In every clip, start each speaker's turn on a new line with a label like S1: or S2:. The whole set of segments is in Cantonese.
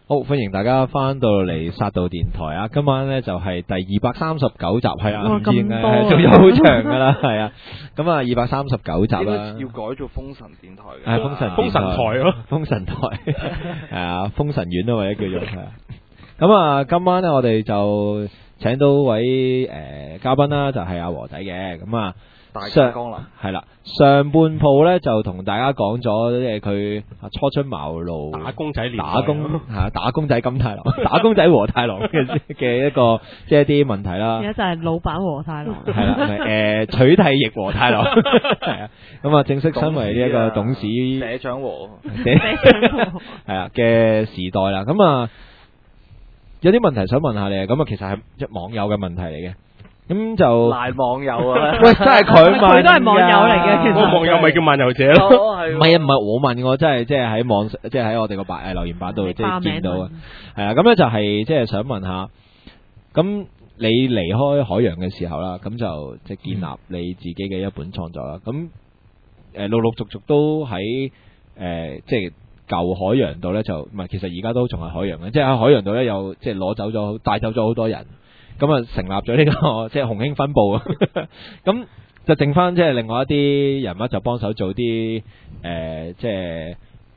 S1: 好，歡迎大家翻到嚟殺道電台啊！今晚咧就係第239集，係啊，唔知點解仲有好長噶啦，係啊。咁啊，239集啦，
S2: 要改做封神電台嘅，
S1: 係封神
S3: 台咯，
S1: 封神台係啊，封神院啊或者叫做係啊。咁啊，今晚咧我哋就請到位嘉賓啦，就係阿和仔嘅。咁啊。
S2: 大金剛啦，
S1: 係啦，上半鋪咧就同大家講咗，即係佢初出茅廬，
S3: 打工仔
S1: 打工仔金太郎，打工仔和太郎嘅一個即係一啲問題啦。
S4: 而家就係老闆和太郎，
S1: 係啦，取締役和太郎，係啊，咁啊正式身為呢一個董事
S2: 社長和，
S1: 係啊嘅時代啦。咁啊有啲問題想問下你，咁啊其實係一網友嘅問題嚟嘅。咁就
S2: 賴網友啊！
S1: 喂，真係佢問，
S4: 佢都係網友嚟嘅。其實
S3: 個網友咪叫漫遊者咯。
S1: 唔係啊，唔係我問我，真係即係喺網，即係喺我哋個留言板度即係見到啊。係啊，咁咧就係即係想問下，咁你離開海洋嘅時候啦，咁就即係建立你自己嘅一本創作啦。咁陸陸續續都喺即係舊海洋度咧，就唔係，其實而家都仲係海洋嘅，即係喺海洋度咧又即係帶走咗好多人。咁啊，成立咗呢個即係紅興分部啊，咁就剩翻即係另外一啲人物就幫手做啲即係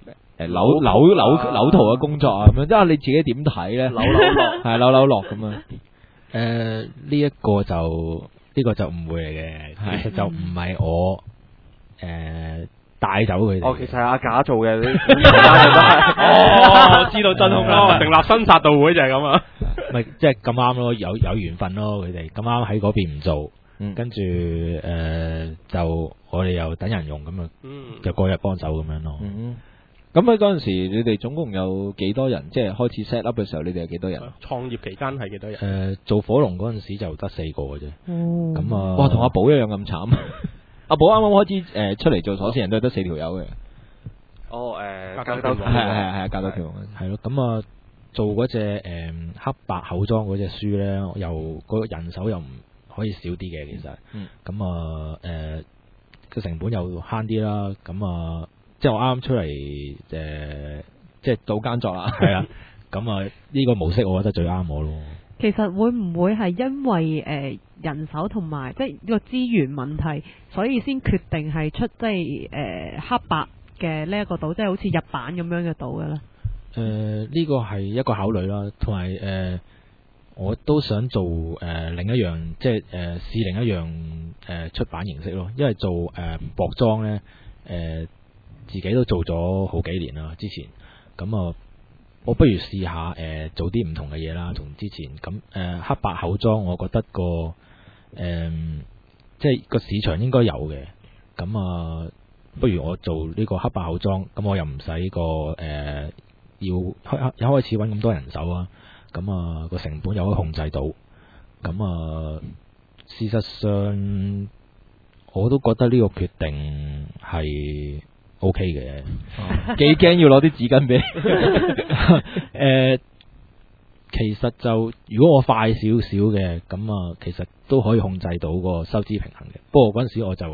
S1: 扭圖嘅工作啊，咁樣即係你自己點睇咧？扭落咁啊？
S5: 呢個就唔會嚟嘅，其實就唔係我帶走佢哋。
S2: 哦，其實係阿假做嘅，
S3: 我知道真空啦，成立新殺道會就係咁啊。
S5: 咪即係咁啱咯，有緣分咯，佢哋咁啱喺嗰邊唔做，跟住就我哋又等人用咁啊，就過日幫手咁樣咯。
S1: 咁喺嗰陣時，你哋總共有幾多人？即係開始 set up 嘅時候，你哋有幾多人？
S3: 創業期間係幾多人？
S5: 做火龍嗰陣時就得4個嘅啫。咁啊，
S1: 哇，同阿寶一樣咁慘。阿寶啱啱開始出嚟做鎖匙人都係得4條友嘅。
S2: 哦，
S3: 格鬥拳
S1: 係格鬥拳
S5: 係咯，咁啊。做嗰隻黑白口裝嗰隻書咧，又個人手又唔可以少啲嘅，其實，咁啊個成本又慳啲啦，咁啊即係我啱啱出嚟即係到間作啦，係啊，咁啊呢個模式我覺得最啱我咯。
S4: 其實會唔會係因為人手同埋即係呢個資源問題，所以先決定係出即係黑白嘅呢一個島，即係好似日版咁樣嘅島嘅咧？
S5: 呢個係一個考慮啦，同埋我都想做另一樣，即係試另一樣出版形式咯。因為做薄裝咧，自己都做咗好幾年啦，之前咁啊，我不如試下做啲唔同嘅嘢啦，同之前咁黑白口裝，我覺得即係個市場應該有嘅，咁啊，不如我做呢個黑白口裝，咁我又唔使要一開始揾咁多人手啊，咁啊個成本又可以控制到，咁啊事實上我都覺得呢個決定係 OK 嘅，
S1: 幾驚要攞啲紙巾俾你。
S5: 其實就如果我快少少嘅，咁啊其實都可以控制到個收支平衡嘅。不過嗰陣時我就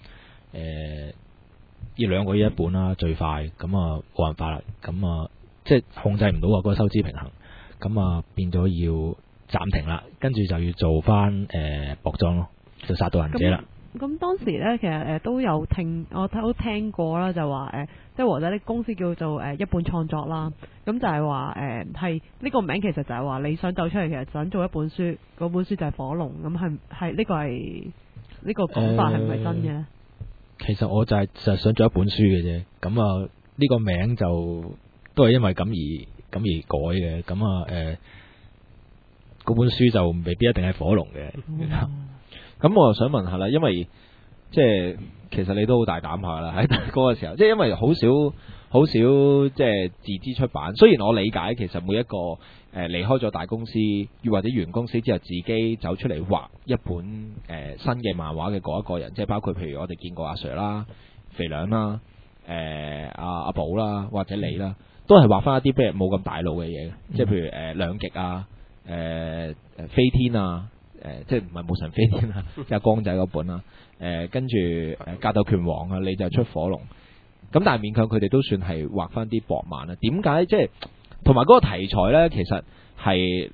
S5: 要2個月一本啦，最快，咁啊冇辦法啦，咁啊。即係控制唔到嗰個收支平衡，咁啊變咗要暫停啦，跟住就要做翻薄裝咯，就殺道人者啦。
S4: 咁當時咧，其實都有我都聽過啦，就話即係和仔啲公司叫做一本創作啦，咁就係話係呢個名其實就係話你想走出嚟，其實想做一本書，嗰本書就係火龍，咁係呢個係呢個講法係唔係真嘅咧？
S5: 其實我就係想做一本書嘅啫，咁啊呢個名就。都係因為咁而改嘅，咁啊嗰本書就未必一定係火龍嘅。
S1: 咁我又想問下啦，因為即係其實你都好大膽下啦，喺嗰個時候，即係因為好少即係自資出版。雖然我理解其實每一個離開咗大公司或者原公司之後，自己走出嚟畫一本新嘅漫畫嘅嗰一個人，即係包括譬如我哋見過阿 Sir 啦、肥良啦、阿寶啦或者你啦。都係畫翻一啲譬如冇咁大路嘅嘢，即係譬如兩極啊、飛天啊、即係唔係冇神飛天啊，即係光仔嗰本啦，跟住格鬥拳王啊，你就出火龍，咁但係勉強佢哋都算係畫翻啲薄漫啊。點解即係同埋嗰個題材咧，其實係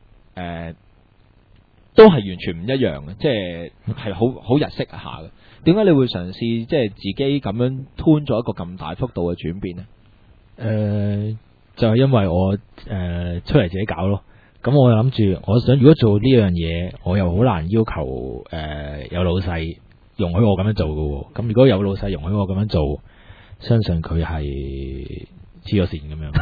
S1: 都係完全唔一樣嘅，即係好日式下嘅。點解你會嘗試即係自己咁樣吞咗一個咁大幅度嘅轉變呢？
S5: 就係因為我出嚟自己搞咯。咁我諗住，我想如果做呢樣嘢，我又好難要求有老細容許我咁樣做嘅。咁如果有老細容許我咁樣做，相信佢係黐咗線咁樣。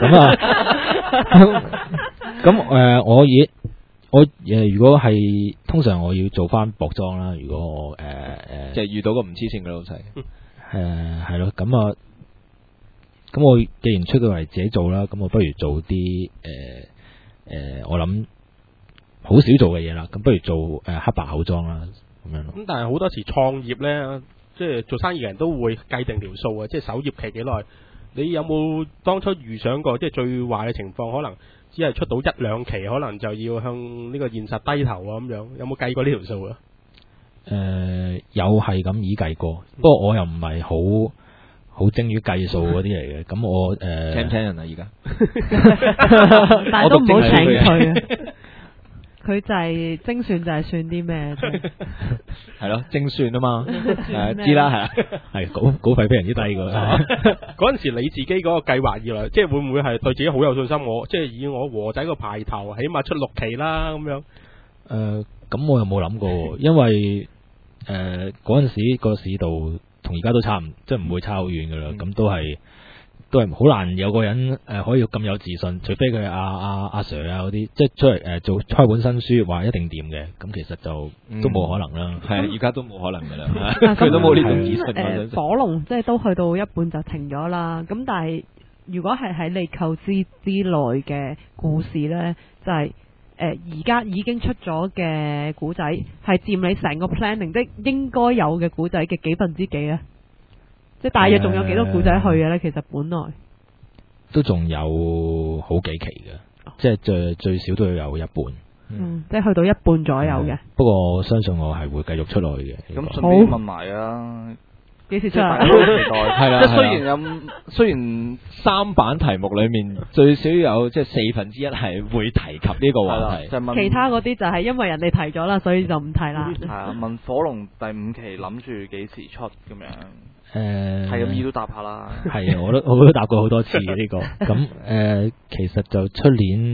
S5: 咁我如果係通常我要做翻薄裝啦。如果我
S1: 即係遇到個唔黐線嘅老細，
S5: 係咯。咁我既然出到嚟自己做啦，咁我不如做啲我諗好少做嘅嘢啦。咁不如做黑白口裝啦，咁樣咯。
S3: 咁但係好多時創業咧，即係做生意嘅人都會計定條數啊，即係守業期幾耐。你有冇當初預想過，即係最壞嘅情況，可能只係出到一兩期，可能就要向呢個現實低頭啊咁樣？有冇計過呢條數啊？
S5: 有係咁已計過，不過我又唔係好精於計數嗰啲嚟嘅。咁我
S1: 請唔請人啊？而家
S4: 但係都唔好請佢啊！佢就係精算，就係算啲咩啫？
S1: 係咯，精算啊嘛，知啦，係啊，
S5: 係稿費非常之低㗎。
S3: 嗰陣時你自己嗰個計劃以來，即係會唔會係對自己好有信心？我即係以我和仔個牌頭，起碼出6期啦咁樣。
S5: 咁我又冇諗過，因為嗰陣時個市道同而家都差唔，即係唔會差好遠㗎啦。咁都係好難有個人可以咁有自信，除非佢係阿 Sir 啊嗰啲，即係出嚟做開本新書話一定掂嘅，咁其實就都冇可能啦。
S1: 係而家都冇可能㗎啦，佢都冇呢種自信。
S4: 火龍即係都去到一半就停咗啦。咁但係如果係喺你構思之內嘅故事呢，就係而家已經出咗嘅古仔，係佔你成個 planning 即係應該有嘅古仔嘅幾分之幾啊？即係大約仲有幾多古仔去嘅呢？其實本來
S5: 都仲有好幾期嘅，即係最少都要有一半。
S4: 即係去到一半左右嘅。
S5: 不過我相信我係會繼續出落去嘅。
S2: 咁順便問埋啊，
S4: 幾時出啊？
S1: 係啦，
S2: 即係雖然
S1: 3版題目裏面最少有即係1/4係會提及呢個話題，
S2: 就問
S4: 其他嗰啲就係因為人哋提咗啦，所以就唔提啦。
S2: 係啊，問火龍第5期諗住幾時出咁樣？係咁意都答下啦。
S5: 係啊，我都答過好多次嘅呢個。咁其實就出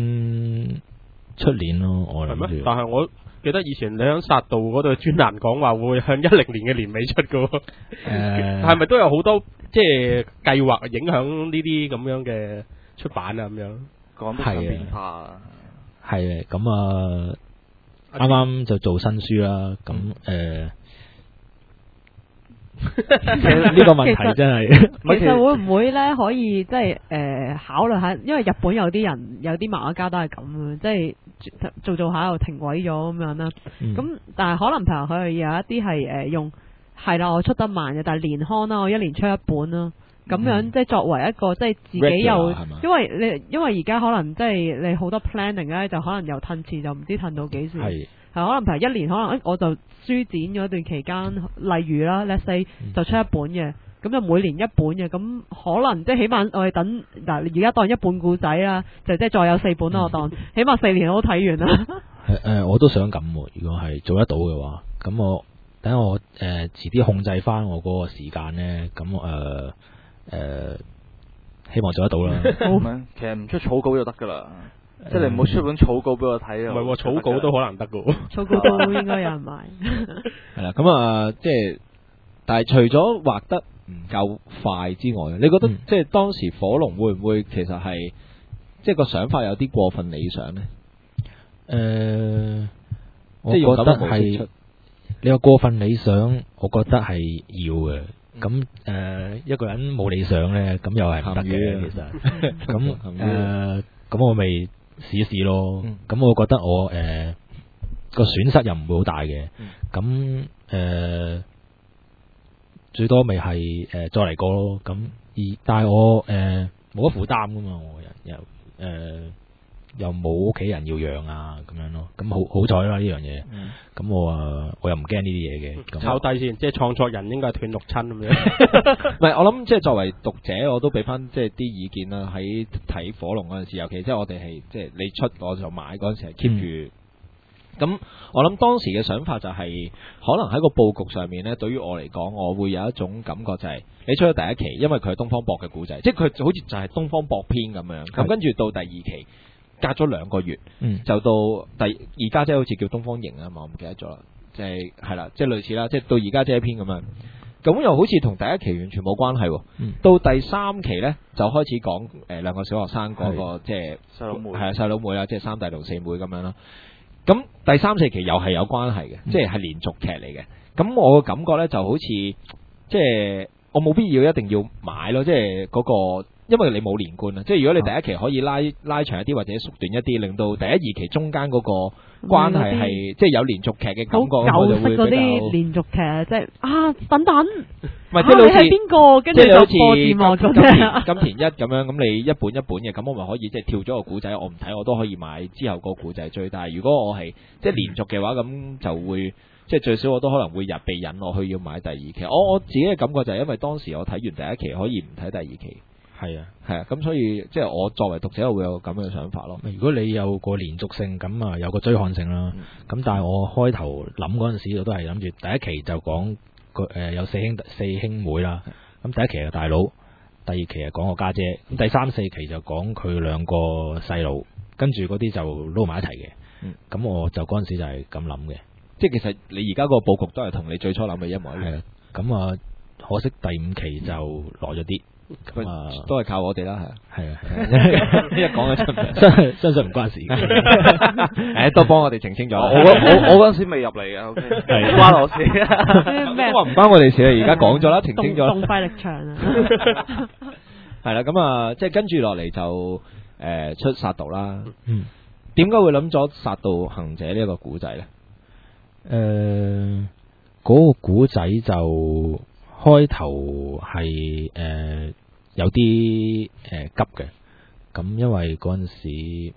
S5: 年咯，我諗住。
S3: 但係我記得以前你喺殺道嗰度專欄講話會向2010年嘅年尾出嘅。係咪都有好多即係計劃影響呢啲咁樣嘅出版啊咁樣？
S2: 講得上變化啊。
S5: 係嘅，咁啊，啱啱就做新書啦。咁其實呢個問題真係，
S4: 其實會唔會咧可以即係考慮下？因為日本有啲人有啲漫畫家都係咁嘅，即係做下又停位咗咁樣啦。咁但係可能譬如佢有一啲係用係啦，我出得慢嘅，但係年刊啦，我1年出一本啦。咁樣即係作為一個即係自己又，因為而家可能即係你好多 planning 咧，就可能又褪遲，就唔知褪到幾時。係可能譬如1年，可能我就書展嗰段期間，例如啦 ，let's say 就出一本嘅，咁就每年一本嘅，咁可能即係起碼我哋等嗱，而家當一本故仔啦，就即係再有4本啦，我當起碼4年我都睇完啦。
S5: 我都想咁，如果係做得到嘅話，咁等我遲啲控制翻我嗰個時間咧，咁希望做得到啦。
S2: 其實唔出草稿就得噶啦。即係你唔好出本草稿俾我睇啊！
S3: 唔係，草稿都可能得噶喎。
S4: 草稿都應該有人買。
S1: 係啦，咁即係，但係除咗畫得唔夠快之外，你覺得即係當時火龍會唔會其實係即係個想法有啲過分理想呢？
S5: 我覺得係你話過分理想，我覺得係要嘅。咁一個人冇理想咧，咁又係唔得嘅。其實咁我咪試一試咯。咁我覺得我個損失又唔會好大嘅。咁最多咪係再嚟過咯。咁但係我冇乜負擔噶嘛，我人又又冇屋企人要養啊咁樣咯。咁好彩啦呢樣嘢。咁我又唔驚呢啲嘢嘅。
S3: 抄低先，即係創作人應該係斷六親咁樣。
S1: 唔係，我諗即係作為讀者，我都俾翻即係啲意見啦。喺睇火龍嗰陣時，尤其即係我哋係即係你出我就買嗰陣時係 keep 住。咁我諗當時嘅想法就係、可能喺個佈局上面呢，對於我嚟講，我會有一種感覺就係、你出咗第一期，因為佢係東方博嘅故仔，即係佢好似就係東方博篇咁樣。咁跟住到第二期，隔咗2個月，就到而家即係好似叫東方營啊嘛，我唔記得咗啦，即係啦，即係類似啦，即係到而家即係一篇咁樣。咁又好似同第一期完全冇關係喎。到第3期呢，就開始講兩個小學生嗰、個即係
S2: 細佬妹，
S1: 係啊細佬妹啦，即係三弟同四妹咁樣啦。咁第3、4期又係有關係嘅，即係連續劇嚟嘅。咁我嘅感覺呢，就好似即係我冇必要一定要買咯，即係嗰個，因為你冇連貫啊。即係如果你第一期可以拉長一啲或者縮短一啲，令到第1、2期中間嗰個關係係即係有連續劇嘅感覺，
S4: 好舊式嗰
S1: 我就會比較
S4: 啲連續劇，即係等等，
S1: 唔係即係好似
S4: 你係邊個？跟住就
S1: 即係好似
S4: 播字幕咁樣。
S1: 金田一咁樣，咁你一本一本嘅，咁我咪可以即係跳咗個古仔，我唔睇我都可以買之後個古仔追。但係如果我係即係連續嘅話，咁就會即係最少我都可能會被引落去要買第2期。我自己嘅感覺就係因為當時我睇完第1期可以唔睇第2期。
S5: 係啊，
S1: 咁所以即係我作為讀者，我會有咁嘅想法咯。
S5: 如果你有個連續性，咁啊有個追看性啦。咁但係我開頭諗嗰陣時，我都係諗住第1期就講有四兄妹啦。咁第1期係大佬，第2期係講個家姐，咁第3、4期就講佢2個細佬，跟住嗰啲就撈埋一齊嘅。咁我就嗰陣時就係咁諗嘅。
S1: 即係其實你而家個佈局都係同你最初諗嘅一模一樣。
S5: 咁啊，可惜第5期就耐咗啲。咁
S1: 都係靠我哋啦，
S5: 係啊，
S1: 一講就真
S5: 相信唔關事。
S1: 都幫我哋澄清咗。
S2: 我嗰陣時未入嚟嘅，OK，係關我事。
S4: 咩
S1: 話唔關我哋事啊，而家講咗啦，澄清咗。
S4: 動費力場啊。
S1: 係啦，咁啊，即係跟住落嚟就出殺道啦。點解會諗咗殺道行者呢一個古仔咧？
S5: 嗰個古仔就開頭係有啲急嘅，咁因為嗰陣時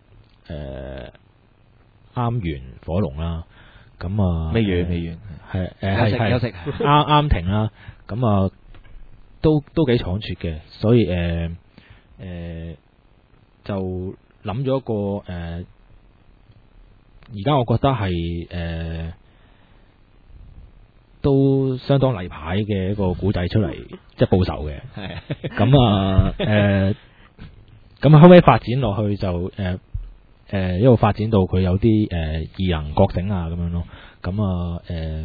S5: 啱完火龍啦，咁啊
S1: 未完係休息
S5: 啱停啦，咁啊都幾倉促嘅，所以就諗咗一個而家我覺得係都相當例牌嘅一個古仔出嚟，即係報仇嘅。咁啊，咁後尾發展落去就一路發展到佢有啲異能覺醒啊咁樣咯。咁啊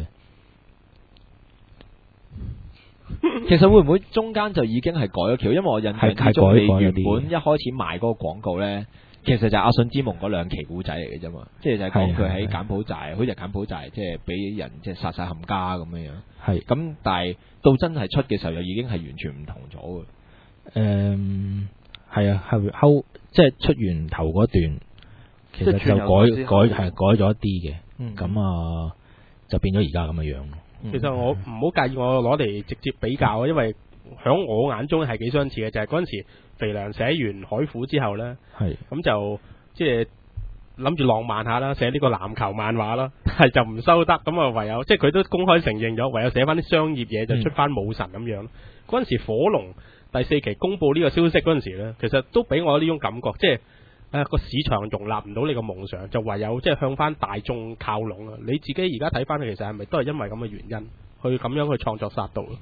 S1: 其實會唔會中間就已經係改咗橋？因為我印象之中，你原本一開始賣嗰個廣告咧，其實就係阿信之夢嗰2期古仔嚟嘅啫嘛，即係就係講佢喺柬埔寨，好似係柬埔寨，即係俾人即係殺晒冚家咁樣樣。係咁，但係到真係出嘅時候，又已經係完全唔同咗嘅。
S5: 係啊，係即係出完頭嗰段，其實就改咗一啲嘅。咁啊，就變咗而家咁嘅樣。
S3: 其實我唔好介意我攞嚟直接比較啊，因為響我眼中係幾相似嘅，就係嗰陣時肥良寫完海虎之後呢，咁就即係諗住浪漫下啦，寫呢個籃球漫畫啦，係就唔收得，咁啊唯有即係佢都公開承認咗，唯有寫翻啲商業嘢就出翻武神咁樣。嗰陣時火龍第4期公布呢個消息嗰陣時呢，其實都俾我呢種感覺，即係個市場容納唔到你個夢想，就唯有即係向翻大眾靠攏啊！你自己而家睇翻，其實係咪都係因為咁嘅原因去咁樣去創作殺道？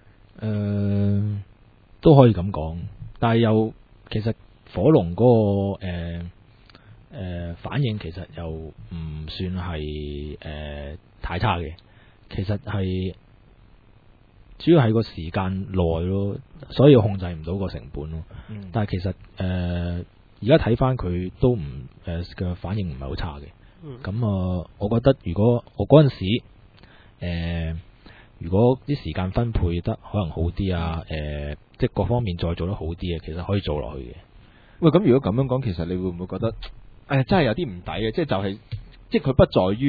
S5: 都可以咁講，但係又其實火龍嗰個反應其實又唔算係太差嘅，其實係主要係個時間耐咯，所以控制唔到個成本咯。但係其實而家睇翻佢都唔嘅反應唔係好差嘅。咁我覺得如果我嗰陣時如果啲時間分配得可能好啲啊，即係各方面再做得好啲嘅，其實可以做落去嘅。
S1: 喂，咁如果咁樣講，其實你會唔會覺得真係有啲唔抵嘅？即係佢不在於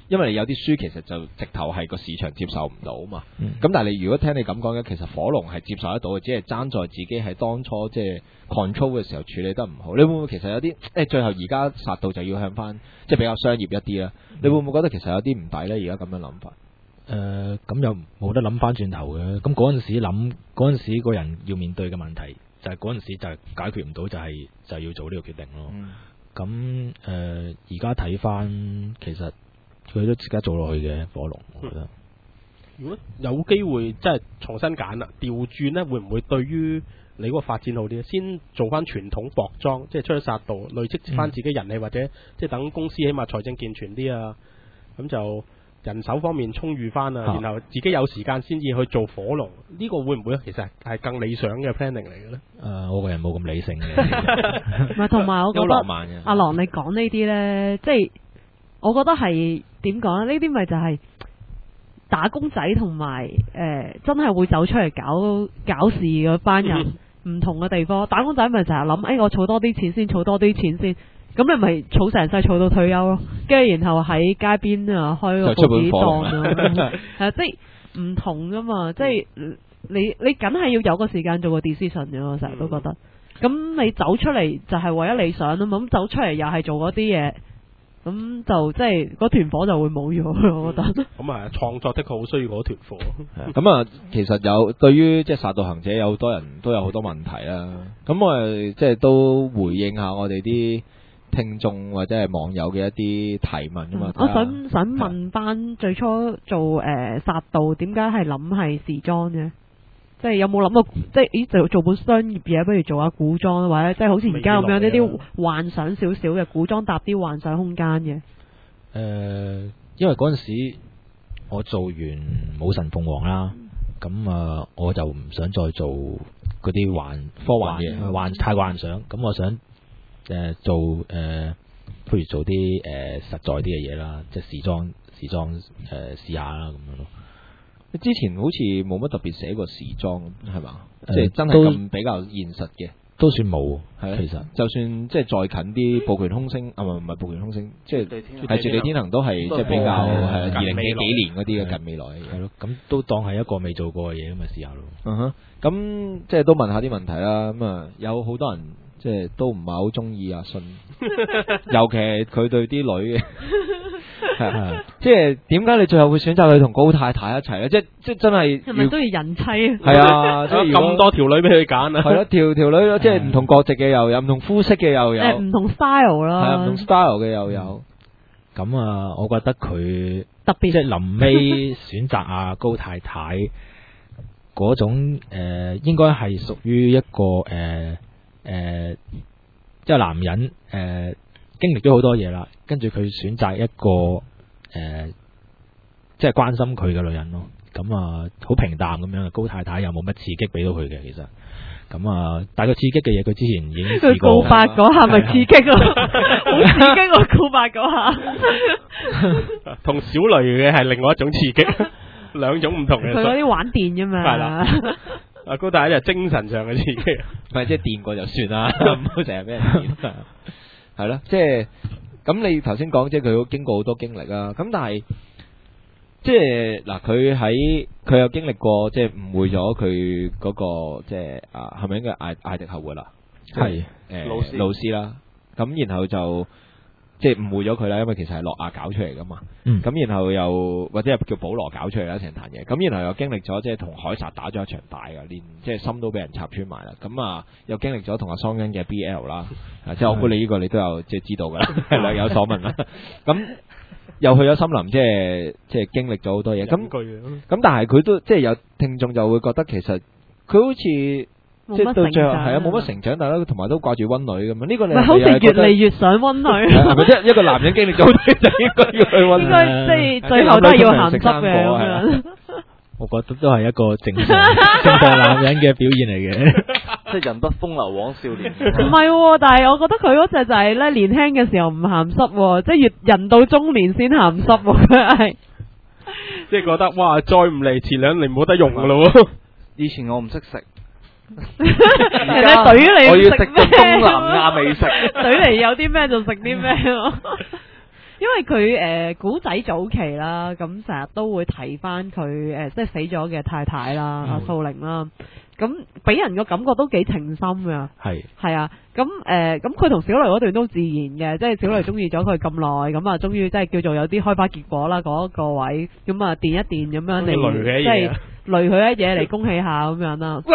S1: 因為你有啲書其實就直頭係個市場接受唔到嘛。咁但係你如果聽你咁講嘅，其實火龍係接受得到嘅，只係爭在自己係當初即係 control 嘅時候處理得唔好。你會唔會其實有啲最後而家殺到就要向翻即係比較商業一啲啦？你會唔會覺得其實有啲唔抵咧？而家咁樣諗法？
S5: 咁又冇得諗翻轉頭嘅。咁嗰陣時個人要面對嘅問題就係嗰陣時就係解決唔到，就要做呢個決定咯。咁而家睇翻，其實佢都值得做落去嘅火龍，我覺得。
S3: 如果有機會即係重新揀啦，調轉呢會唔會對於你嗰個發展好啲？先做翻傳統薄裝，即係出去殺道，累積翻自己人氣，或者即係等公司起碼財政健全啲啊，咁就人手方面充裕翻啊，然後自己有時間先至去做火龍，呢個會唔會其實係更理想嘅 planning 嚟嘅呢？
S5: 我個人冇咁理性嘅。
S4: 唔係，同埋我覺得阿郎你講呢啲呢，即係我覺得係點講呢？呢啲咪就係打工仔同埋真係會走出嚟搞事嗰班人唔同嘅地方。打工仔咪就係諗，我儲多啲錢先，儲多啲錢先。咁你咪儲成世儲到退休咯，跟住然後喺街邊啊開個報紙檔啊，係即係唔同噶嘛，即係你梗係要有個時間做個 decision 嘅，我成日都覺得。咁你走出嚟就係為咗理想啊嘛，咁走出嚟又係做嗰啲嘢，咁就即係嗰團火就會冇咗，我覺得。咁
S3: 啊，創作的確好需要嗰團火。
S1: 咁啊，其實有對於即係殺道行者有好多人都有好多問題啦。咁我哋即係都回應下我哋啲聽眾或者係網友嘅一啲提問啊嘛。
S4: 我想問翻最初做殺道點解係諗係時裝嘅？即係有冇諗過，即係做本商業嘢，不如做下古裝，或者即係好似而家咁樣呢啲幻想少少嘅古裝，搭啲幻想空間嘅。
S5: 因為嗰陣時我做完武神鳳凰啦，咁我就唔想再做嗰啲科幻嘢，太幻想。咁我想不如做啲實在啲嘅嘢啦，即係時裝試下啦咁樣咯。
S1: 之前好似冇乜特別寫過時裝係嘛？即係真係咁比較現實嘅，
S5: 都算冇。
S1: 係
S5: 其實
S1: 就算即係再近啲，暴拳空星唔係暴拳空星，即係絕地天行都係即係比較係20幾年嗰啲嘅近未來嘅嘢。
S5: 係咯，咁都當係一個未做過嘅嘢咁咪試下咯。
S1: 咁即係都問下啲問題啦。咁有好多人即係都唔係好中意阿信，尤其係佢對啲女嘅。即係點解你最後會選擇佢同高太太一齊咧？即真係
S4: 係咪都要人妻啊？
S1: 係啊，即係
S3: 咁多條女俾佢揀啊！
S1: 係咯，條女即係唔同國籍嘅又有，唔同膚色嘅又有，
S4: 唔同 style 啦，
S1: 係啊，唔同 style 嘅又有。
S5: 咁我覺得佢
S4: 特別，
S5: 即係臨尾選擇阿高太太嗰種應該係屬於一個即係男人經歷咗好多嘢啦，跟住佢選擇一個即係關心佢嘅女人咯。咁好平淡咁樣，高太太又冇乜刺激俾到佢嘅，其實。咁但係佢刺激嘅嘢，佢之前已經試過。
S4: 佢告白嗰下咪刺激咯，好刺激喎！告白嗰下，
S3: 同小雷嘅係另外一種刺激，兩種唔同嘅。
S4: 佢嗰啲玩電啫嘛。
S3: 係啦。阿高太太就精神上嘅刺激，
S1: 唔係即係電過就算啦，唔好成日俾人電。係咯，即係咁你頭先講即係佢經過好多經歷啦，咁但係即係嗱佢有經歷過即係誤會咗佢嗰個即係係咪應該艾迪後活啦？
S5: 係
S1: 老師啦，咁然後就即係誤會咗佢啦，因為其實係諾亞搞出嚟噶嘛，咁然後又或者係叫保羅搞出嚟啦成壇嘢，咁然後又經歷咗即係同凱撒打咗一場大噶，連即係心都俾人插穿埋啦，咁又經歷咗同阿桑恩嘅 BL 啦，即係我估你呢個你都有即係知道噶啦，係啦有所聞啦，咁又去咗森林，即係經歷咗好多嘢，咁但係佢都即係有聽眾就會覺得其實佢好似。即係到最後係冇乜成長，但係同埋都掛住溫女咁啊！呢個你
S4: 好似越嚟越想溫女，
S1: 係咪即係一個男人經歷咗好多嘢就應該要去溫女？
S4: 應該即係最後都係要鹹濕嘅咁樣。
S5: 我覺得都係一個正常男人嘅表現嚟嘅，
S2: 即係人不風流枉少年。
S4: 唔係，但係我覺得佢嗰隻就係咧年輕嘅時候唔鹹濕，即係越人到中年先鹹濕，佢係
S3: 即係覺得哇，再唔嚟前2年冇得用噶咯。
S2: 以前我唔識食。
S4: 人哋懟你，
S2: 我要食東南亞美食，
S4: 懟嚟有啲咩就食啲咩咯。 為佢古仔早期啦，咁成日都會提翻佢即係死咗嘅太太啦，阿素玲啦。咁俾人個感覺都幾情深㗎，係啊，咁佢同小雷嗰段都自然嘅，即係小雷中意咗佢咁耐，咁啊終於即係叫做有啲開花結果啦嗰個位，咁啊電一電咁樣嚟，即係雷佢一嘢嚟恭喜下咁樣啦。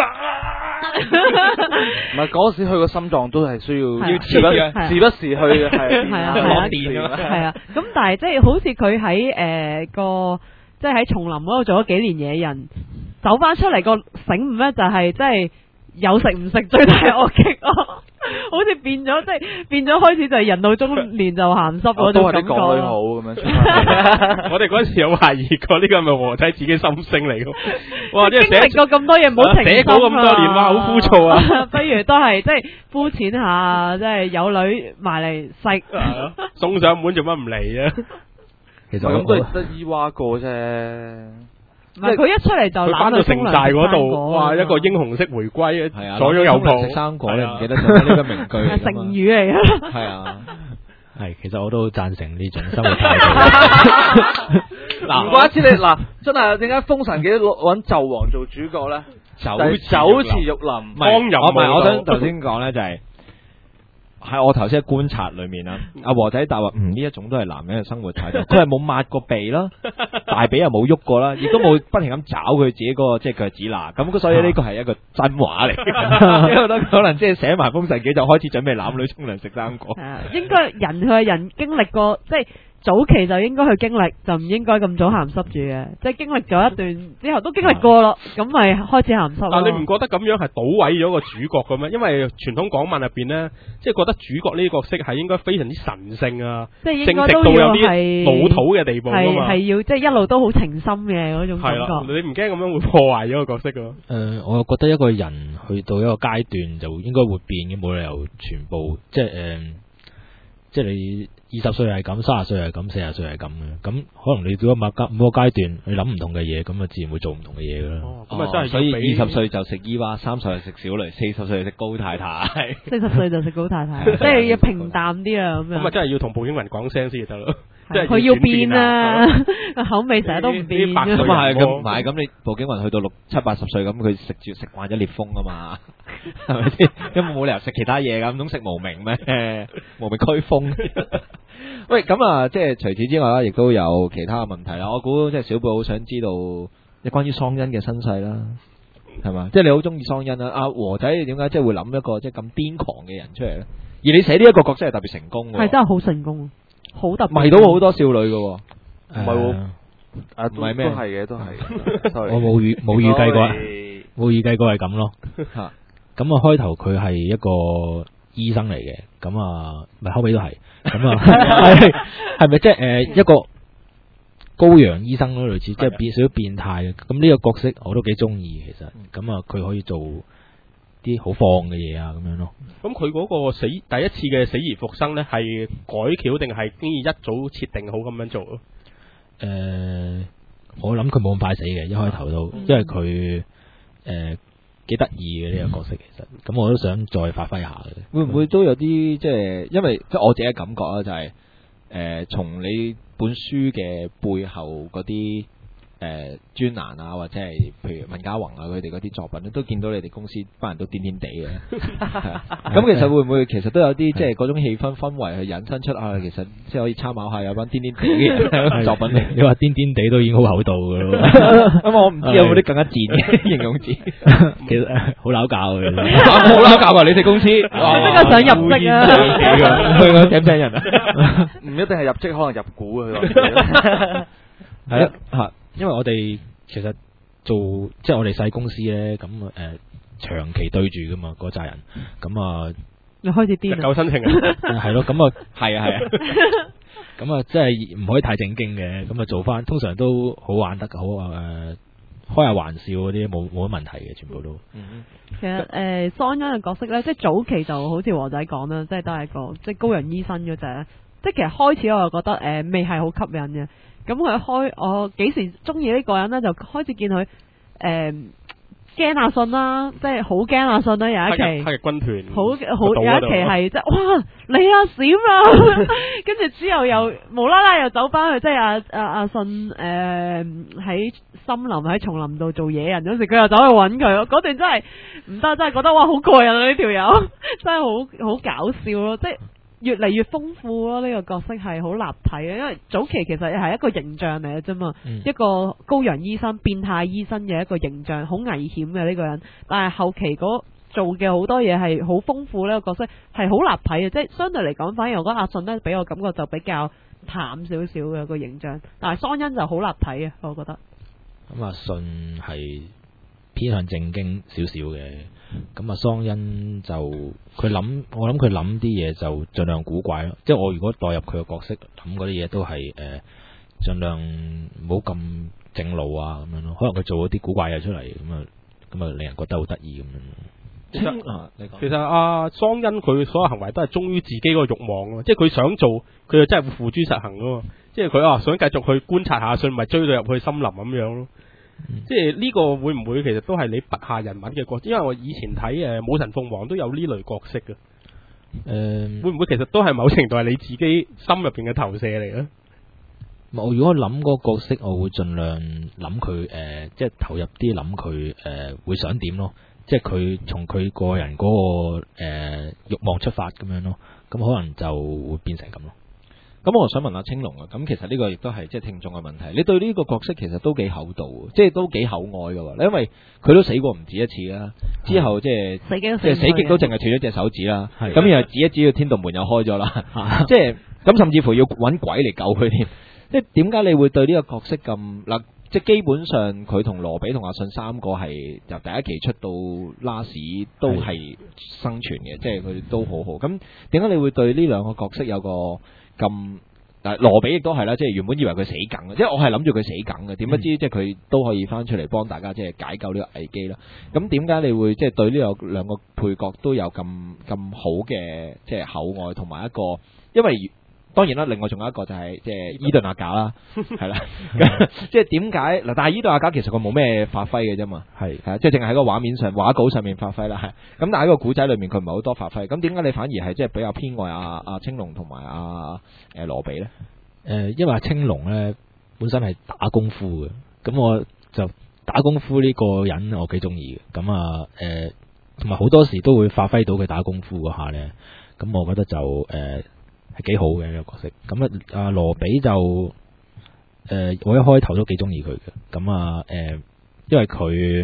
S2: 唔係嗰時佢個心臟都係需要時不時去落電㗎。
S4: 係啊，咁但係即係好似佢喺即係喺叢林嗰度做咗幾年野人，走翻出嚟個醒悟咧就係即係有食唔食最大惡極咯，好似變咗即係變咗開始就係人到中年就鹹濕嗰種感覺。都係啲港女好咁樣。
S3: 我哋嗰陣時有懷疑過呢個係咪和仔自己心聲嚟嘅？哇！即係
S4: 經歷過咁多嘢，唔好情深
S3: 寫稿咁多年哇，好枯燥啊！
S4: 不如都係即係膚淺下，即係有女埋嚟食，
S3: 送上門做乜唔嚟啊？
S5: 其實
S2: 咁都係得伊娃個啫。
S4: 唔係佢一出嚟就
S3: 翻到城寨嗰度，哇！一個英雄式回歸，左擁右抱
S1: 食生果，你唔記得咗呢個名句
S4: 係成語嚟嘅。
S1: 係啊，
S5: 係其實我都贊成呢種生活態度。
S2: 嗱，唔怪之你嗱，真係點解《封神記》揾紂王做主角咧？酒池肉林，
S1: 我想頭先講咧就係。喺我頭先嘅觀察裏面啦，阿和仔答話呢一種都係男人嘅生活態度，佢係冇抹過鼻啦，大髀又冇喐過啦，亦都冇不停咁找佢自己嗰個即係腳趾罅，咁所以呢個係一個真話嚟，因為咧可能即係寫埋《封神記》就開始準備攬女沖涼食生果。
S4: 應該人佢係人經歷過即係。早期就應該去經歷，就唔應該咁早鹹濕住嘅，即係經歷咗一段之後都經歷過咯，咁咪開始鹹濕咯。
S3: 但你唔覺得咁樣係倒毀咗個主角嘅咩？因為傳統港漫入邊呢，即係覺得主角呢個角色係應該非常之神聖啊，
S4: 即係應該都要係
S3: 老土嘅地步啊嘛，
S4: 係要即係一路都好情深嘅嗰種感覺。
S3: 你唔驚咁樣會破壞咗個角色㗎？
S5: 我又覺得一個人去到一個階段就應該會變嘅，冇理由全部即係你20歲係咁，30歲係咁，40歲係咁嘅，咁可能你到某個階段，你諗唔同嘅嘢，咁啊自然會做唔同嘅嘢噶啦。
S3: 咁啊真係，
S1: 所以20歲就食伊娃，30歲食小雷，40歲就食高太太
S4: ，40歲就食高太太，即係要平淡啲啊咁樣。
S3: 咁啊真係要同步英文講聲先得咯。
S4: 佢要變啊，口味成日都唔變。
S1: 咁啊係，咁唔係咁你步驚雲去到60、70、80歲咁，佢食慣咗烈風啊嘛，係咪先？因為冇理由食其他嘢噶，唔通食無名咩？無名驅風。喂，咁啊，即係除此之外啦，亦都有其他嘅問題啦。我估即係小貝好想知道，即係關於桑恩嘅身世啦，係嘛？即係你好中意桑恩啦。阿和仔點解即係會諗一個即係咁癲狂嘅人出嚟咧？而你寫呢一個角色係特別成功，
S4: 係真係好成功，好特別，
S1: 迷到好多少女嘅，
S2: 唔係喎，唔係咩？都係嘅，都係。
S5: 我冇預計過，冇預計過係咁咯。咁啊，開頭佢係一個醫生嚟嘅，咁啊，咪後尾都係，咁啊，係咪即係一個羔羊醫生咯，類似即係少少變態嘅。咁呢個角色我都幾中意，其實，咁啊，佢可以做啲好放嘅嘢啊，咁樣咯。
S3: 咁佢嗰個第一次嘅死而復生咧，係改橋定係經已一早設定好咁樣做咯？
S5: 我諗佢冇咁快死嘅，一開頭都，因為佢幾得意嘅呢個角色，其實咁我都想再發揮下嘅。
S1: 會唔會都有啲即係，因為即係我自己嘅感覺啦，就係從你本書嘅背後嗰啲專欄啊，或者係譬如文家宏啊佢哋嗰啲作品咧，都見到你哋公司班人都癲癲地嘅。咁其實會唔會其實都有啲即係嗰種氣氛氛圍去引申出啊？其實即係可以參考下有班癲癲地嘅作品嚟。
S5: 你話癲癲地都已經好厚道㗎咯。
S1: 咁我唔知有冇啲更加賤嘅形容詞。
S5: 其實好撈教嘅，
S1: 好撈教啊！你哋公司即刻
S4: 想入職啊！
S1: 去請唔請人啊？
S2: 唔一定係入職，可能入股啊。
S5: 係啊嚇。因為我哋其實做即係我哋細公司咧，咁長期對住噶嘛嗰扎人，咁啊
S4: 又開始癲，
S3: 夠申請啊，
S5: 係咯，咁啊
S1: 係啊，
S5: 咁啊即係唔可以太正經嘅，咁啊做翻通常都好玩得好開下玩笑嗰啲冇乜問題嘅，全部都。
S4: 其實桑恩嘅角色咧，即係早期就好似和仔講啦，即係都係個即係高人醫生嗰隻，即係其實開始我就覺得未係好吸引嘅。咁佢我幾時中意呢個人咧？就開始見佢驚阿信啦，即係好驚阿信啦，有一期
S3: 黑日軍團
S4: 好有
S3: 個島嗰度
S4: 一期係即係哇你啊閃啊，跟住之後又無啦啦又走翻去，即係阿信喺森林喺叢林度做野人嗰時，佢又走去揾佢，嗰段真係唔得，真係覺得哇好過癮啊呢條友，真係好搞笑咯，即係越嚟越豐富咯，呢個角色係好立體嘅，因為早期其實係一個形象嚟嘅啫嘛，一個高陽醫生、變態醫生嘅一個形象，好危險嘅呢個人，但係後期做嘅好多嘢係好豐富，呢個角色係好立體嘅，即係相對嚟講，反而我覺得阿信呢俾我感覺就比較淡少少嘅個形象，但係桑恩就好立體嘅，我覺得。
S5: 咁阿信係偏向正經少少嘅，咁啊桑恩就我諗佢諗啲嘢就盡量古怪咯，即係我如果代入佢嘅角色諗嗰啲嘢都係盡量唔好咁正路啊咁樣咯，可能佢做咗啲古怪嘢出嚟，咁啊令人覺得好得意咁樣。
S3: 其實阿桑恩佢所有行為都係忠於自己嗰個慾望啊，即係佢想做，佢就真係會付諸實行噶嘛。即係佢想繼續去觀察下信，咪追到入去森林咁樣咯。即係呢個會唔會其實都係你筆下人物嘅角色？因為我以前睇武神鳳凰都有呢類角色嘅。會唔會其實都係某程度係你自己心入邊嘅投射嚟咧？
S5: 我如果諗嗰個角色，我會盡量諗佢即係投入啲諗佢會想點咯。即係佢從佢個人嗰個慾望出發咁樣咯，咁可能就會變成咁咯。
S1: 咁我想問下青龍啊，咁其實呢個亦都係即係聽眾嘅問題。你對呢個角色其實都幾厚道，即係都幾厚愛噶喎。因為佢都死過唔止一次啦，之後即係死極都淨係斷咗隻手指啦。咁又指一指個天道門又開咗啦，即係咁甚至乎要揾鬼嚟救佢添。即係點解你會對呢個角色咁嗱？即係基本上佢同羅比同阿信三個係由第一期出到拉史都係生存嘅，即係佢都好好。咁點解你會對呢兩個角色有個咁？但羅比亦都係啦，即係原本以為佢死梗嘅，即係我係諗住佢死梗嘅，點不知即係佢都可以翻出嚟幫大家即係解救呢個危機啦。咁點解你會即係對呢個兩個配角都有咁好嘅即係厚愛同埋一個？因為當然啦，另外仲有一個就係即係伊頓亞賈啦，係啦，即係點解嗱？但係伊頓亞賈其實佢冇咩發揮嘅啫嘛，係即係淨係喺個畫面上、畫稿上面發揮啦，係咁。但係喺個古仔裏面佢唔係好多發揮。咁點解你反而係即係比較偏愛阿青龍同埋阿羅比咧？
S5: 因為阿青龍咧本身係打功夫嘅，咁我就打功夫呢個人我幾中意嘅，咁同埋好多時都會發揮到佢打功夫嗰下咧，咁我覺得就係幾好嘅呢個角色。咁阿羅比就我一開頭都幾中意佢嘅。咁因為佢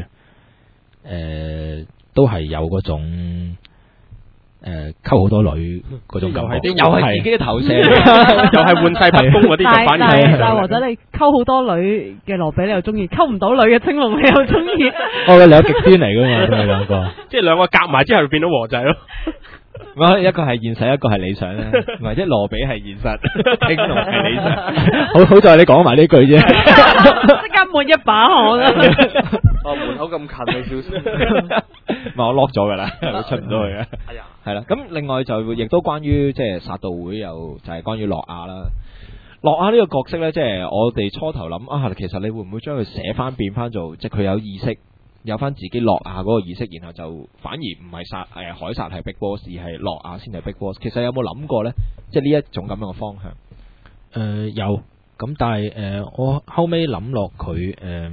S5: 都係有嗰種溝好多女嗰種感覺，
S1: 又係自己嘅投射，
S3: 又係換世不公嗰啲，就反而
S4: 但或者你溝好多女嘅羅比你又中意，溝唔到女嘅青龍你又中意。
S5: 我覺得兩個極端嚟噶嘛，佢哋兩個，
S3: 即係兩個夾埋之後就變到和仔咯。
S1: 一個係現實，一個係理想咧，唔係即係羅比係現實，青龍係理想。
S5: 好在你講埋呢句啫，
S4: 即刻抹一把汗啦。
S2: 門口咁近你小心。
S1: 唔係我 lock 咗噶啦，出唔到去嘅。係啦，咁另外就亦都關於即係殺道會又就係關於諾亞啦。諾亞呢個角色咧，即係我哋初頭諗啊，其實你會唔會將佢寫翻變翻做即係佢有意識？有翻自己諾亞嗰個意識，然後就反而唔係殺凱撒係 Big Boss， 而係諾亞先係 Big Boss。其實有冇諗過呢？即係呢一種咁樣嘅方向？
S5: 有，咁但係我後尾諗落佢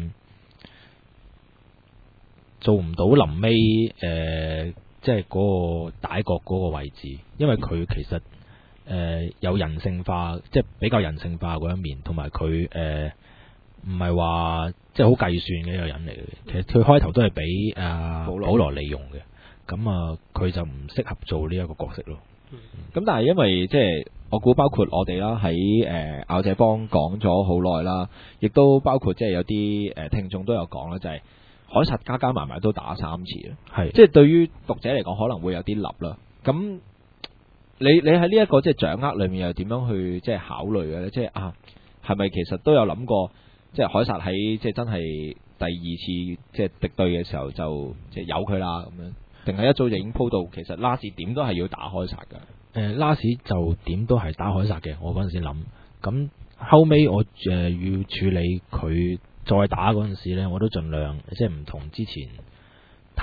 S5: 做唔到臨尾即係嗰個大國嗰個位置，因為佢其實有人性化，即係比較人性化嗰一面，同埋佢唔係話即係好計算嘅一個人嚟嘅。其實佢開頭都係俾保羅利用嘅，咁佢就唔適合做呢一個角色咯。
S1: 咁但係因為即係我估包括我哋啦，喺咬者幫講咗好耐啦，亦都包括即係有啲聽眾都有講啦，就係凱撒加埋埋都打3次啦，係即係對於讀者嚟講可能會有啲立啦。咁你喺呢一個即係掌握裏面又點樣去即係考慮嘅咧？即係係咪其實都有諗過？即係凱撒喺即係真係第二次即係敵對嘅時候就即係由佢啦咁樣，定係一早就已經鋪到其實拉士點都係要打凱撒㗎？
S5: 拉士就點都係打凱撒嘅，我嗰陣時諗。咁後尾我要處理佢再打嗰陣時咧，我都盡量即係唔同之前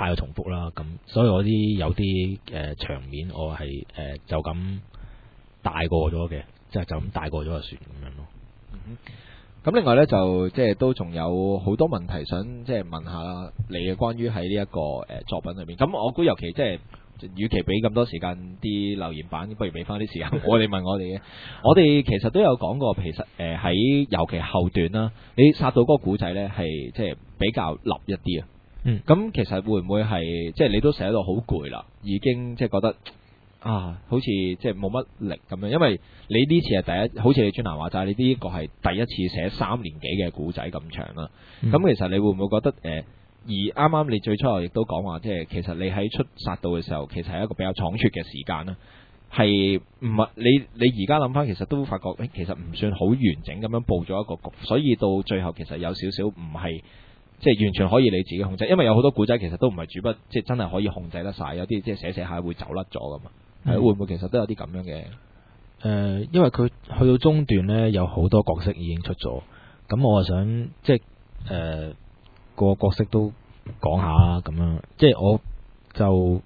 S5: 太過重複啦。咁所以我啲有啲場面我係就咁帶過咗嘅，即係就咁帶過咗就算咁樣咯。
S1: 咁另外咧就即係都仲有好多問題想即係問下你嘅，關於喺呢一個作品裏面。咁我估尤其即係，與其俾咁多時間啲留言板，不如俾翻啲時間我哋問我哋嘅。我哋其實都有講過，其實喺尤其後段啦，你殺到嗰個古仔咧係即係比較立一啲啊。咁其實會唔會係即係你都寫到好攰啦，已經即係覺得好似即係冇乜力咁樣，因為你呢次係第一，好似你專欄話齋，你呢個係第一次寫3年幾嘅古仔咁長啦。咁其實你會唔會覺得而啱啱你最初亦都講話，即係其實你喺出殺到嘅時候，其實係一個比較倉促嘅時間啦。係唔係你而家諗翻，其實都發覺其實唔算好完整咁樣佈咗一個局，所以到最後其實有少少唔係即係完全可以你自己控制，因為有好多古仔其實都唔係主筆即係真係可以控制得晒，有啲即係寫下會走甩咗噶嘛。會唔會其實都有啲咁樣嘅？
S5: 因為佢去到中段呢，有好多角色已經出咗，咁我想即係個角色都講下咁樣，即係我就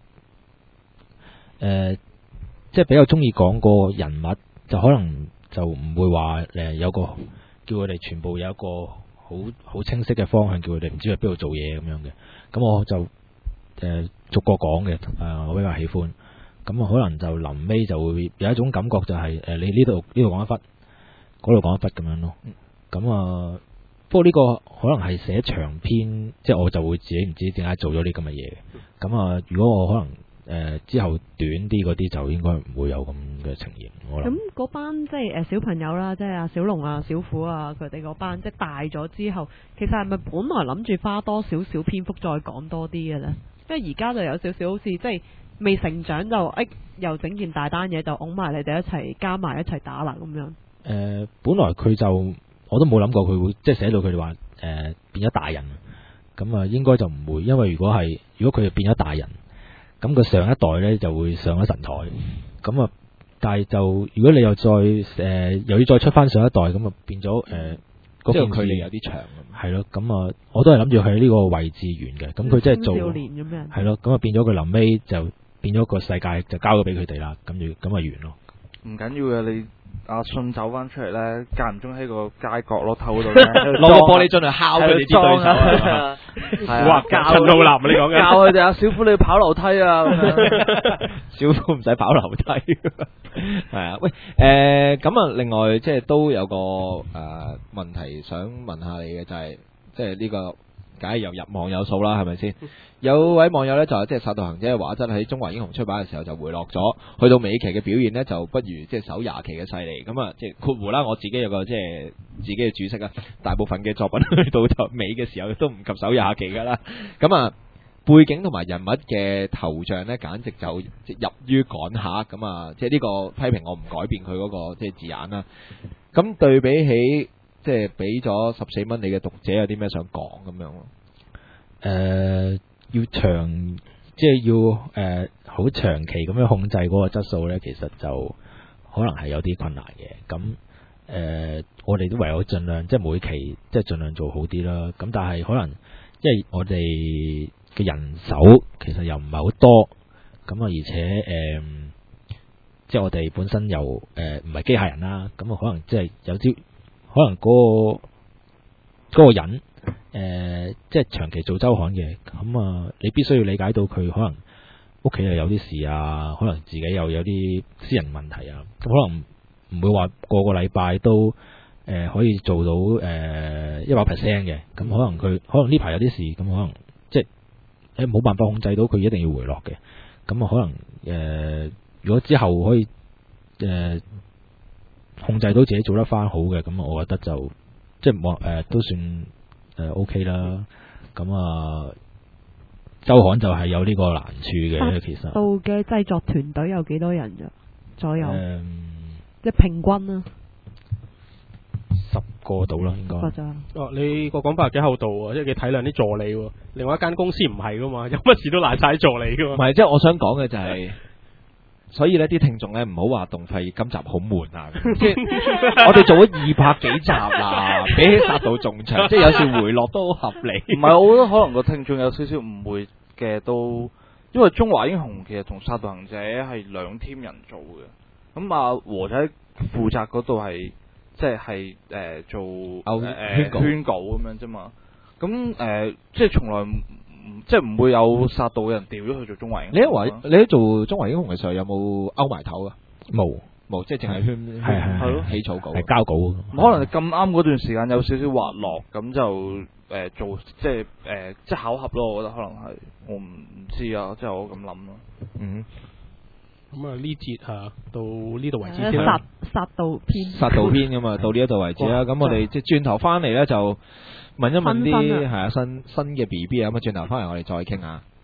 S5: 即係比較中意講個人物，就可能就唔會話有個叫佢哋全部有一個好清晰嘅方向，叫佢哋唔知去邊度做嘢咁樣嘅。咁我就逐個講嘅，我比較喜歡。咁可能就臨尾就會有一種感覺，就係你呢度講一忽，嗰度講一忽咁樣咯。咁不過呢個可能係寫長篇，即係我就會自己唔知點解做咗啲咁嘅嘢嘅。咁如果我可能之後短啲嗰啲，就應該唔會有咁嘅情形。我諗
S4: 咁嗰班即係小朋友啦，即係阿小龍啊、小虎啊，佢哋嗰班即係大咗之後，其實係咪本來諗住花多少少篇幅再講多啲嘅咧？因為而家就有少少好似即係未成長就又整件大單嘢就拱埋你哋一齊加埋一齊打啦咁樣。
S5: 本來佢就我都冇諗過佢會即係寫到佢哋話變咗大人，咁應該就唔會，因為如果佢哋變咗大人，咁佢上一代呢就會上咗神台，咁但係就如果你又再又要再出翻上一代，咁變咗
S1: 即係距離有啲長。
S5: 係咯，咁我都係諗住喺呢個位置完嘅，咁佢即係做
S4: 少年咁樣。
S5: 係咯，咁變咗佢臨尾就變咗個世界就交咗俾佢哋啦，咁完咯。
S2: 唔緊要嘅，你阿信走翻出嚟咧，間唔中喺個街角落頭嗰度咧，
S1: 攞個玻璃樽去敲佢哋啲對手。
S2: 係
S3: 哇！陳浩南你講嘅，
S2: 教佢哋啊，小虎你要跑樓梯啊咁樣。
S1: 小虎唔使跑樓梯。係啊，喂，咁另外即係都有個問題想問下你嘅，就係即係呢個梗係由入網有數啦，係咪先？有位網友呢，就係即係殺道行者嘅畫質喺中華英雄出版嘅時候就回落咗，去到尾期嘅表現呢，就不如即係首廿期嘅犀利。咁即係括弧啦，我自己有個即係自己嘅注釋啊，大部分嘅作品去到尾嘅時候都唔及首廿期噶啦。咁背景同埋人物嘅頭像呢，簡直就入於趕客。咁即係呢個批評我唔改變佢嗰個即係字眼啦。咁對比起即係俾咗14蚊你嘅讀者，有啲咩想講咁樣？
S5: 要長即係要好長期咁樣控制嗰個質素呢，其實就可能係有啲困難嘅。咁我哋都唯有盡量即係每期即係盡量做好啲啦。咁但係可能因為我哋嘅人手其實又唔係好多，咁而且即係我哋本身又唔係機械人啦，咁可能即係有啲可能嗰個人即係長期做周刊嘅，咁你必須要理解到佢可能屋企又有啲事啊，可能自己又有啲私人問題啊，咁可能唔會話個個禮拜都可以做到100% 嘅，咁可能呢排有啲事，咁可能即係冇辦法控制到佢一定要回落嘅，咁可能如果之後可以控制到自己做得翻好嘅，咁我覺得就即係都算OK 啦。咁周刊就係有呢個難處嘅，其實。
S4: 到嘅製作團隊有幾多人左右？即係平均啦。
S5: 10個到啦，應該。
S3: 你個講法幾厚道喎，即係幾體諒啲助理喎。另外一間公司唔係噶嘛，有乜事都賴晒啲助理噶嘛。
S1: 唔係，即係我想講嘅就係、所以呢啲聽眾咧唔好話動廢今集好悶啊！即係我哋做咗200幾集啦，比起殺到仲長，即係有時回落都好合理。
S2: 唔係，我覺得可能個聽眾有少少誤會， 嘅都，因為中華英雄其實同殺道行者係兩 team 人做嘅，咁啊和仔負責嗰度係即係做圈稿咁樣啫嘛，咁即係從來即係唔會有殺道嘅人調咗去做中華英雄。
S1: 你喺做中華英雄嘅時候有冇勾埋頭啊？
S5: 冇，
S1: 即係淨係圈
S2: 係咯
S1: 起草稿，
S5: 係交稿。
S2: 可能咁啱嗰段時間有少少滑落，咁就做即係即係巧合咯。我覺得可能係我唔知啊，即係我咁諗咯。
S1: 嗯。
S3: 咁啊呢節到呢度為止先啦。
S4: 殺道篇
S1: 咁啊，到呢一度為止啦。咁我哋即係轉頭翻嚟咧就問一問啲係啊新嘅 BB 啊，咁啊轉頭翻嚟我哋再傾下。